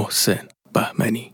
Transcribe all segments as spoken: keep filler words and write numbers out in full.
محسن بهمنی.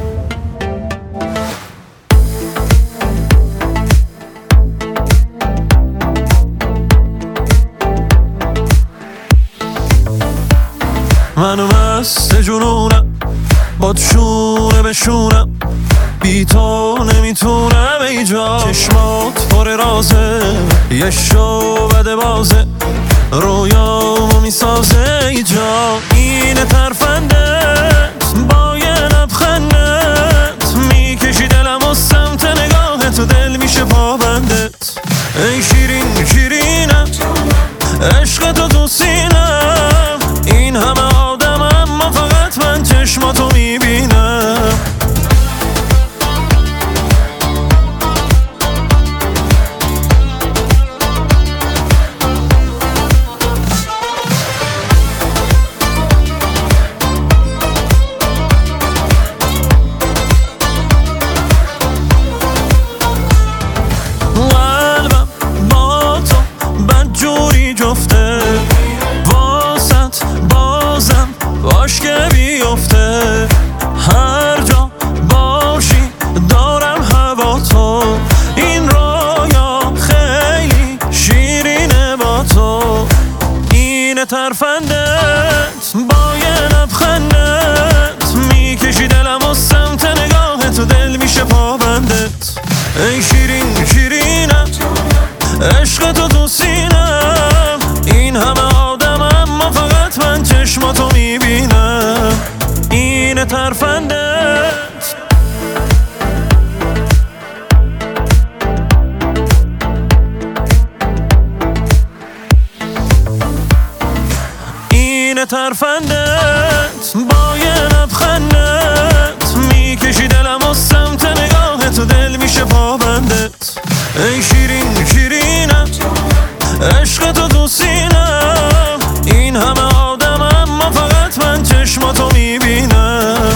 منو مست جنونم با شونه به شونم، بی تو نمیتونم ای جا. چشمات پر رازه، یه شو بده بازه، رویامو میسازه ای جا. اینه ترفندت با یه لبخندت، میکشی دلم و سمت نگاهت و دل میشه پابندت. ای شیرین شیرینم، عشق تو تو سینم، این همه آدم اما فقط من چشماتو میبینم. قلبم با تو بدجوری جفته، واسط بازم باش که بیفته. هر جا باشی دارم هوا تو، این رویا خیلی شیرینه با تو. اینه ترفندت با یه لبخندت، میکشی دلم و سمت نگاهت و دل میشه پابندت. ای شیرین شیرینم، عشق تو تو سینم، این همه آدم اما فقط من چشماتو میبینم. اینه ترفندت. اینه ترفندت با یه لبخندت، میکشی دلم و سمت نگاهت و دل میشه پابندت. ای شیرین شیرینم، عشق تو تو سینم، این همه آدم اما فقط من چشماتو میبینم.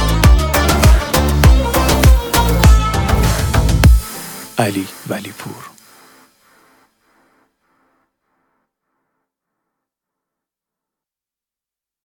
علی ولیپور.